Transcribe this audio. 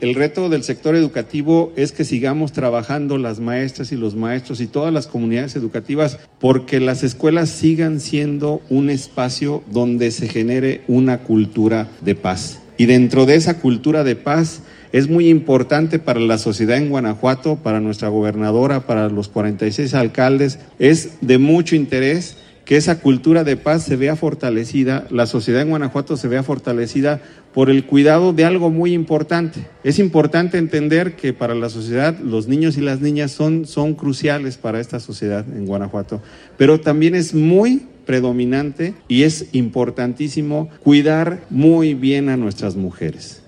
El reto del sector educativo es que sigamos trabajando las maestras y los maestros y todas las comunidades educativas porque las escuelas sigan siendo un espacio donde se genere una cultura de paz. Y dentro de esa cultura de paz es muy importante para la sociedad en Guanajuato, para nuestra gobernadora, para los 46 alcaldes, es de mucho interés que esa cultura de paz se vea fortalecida, la sociedad en Guanajuato se vea fortalecida por el cuidado de algo muy importante. Es importante entender que para la sociedad los niños y las niñas son cruciales para esta sociedad en Guanajuato, pero también es muy predominante y es importantísimo cuidar muy bien a nuestras mujeres.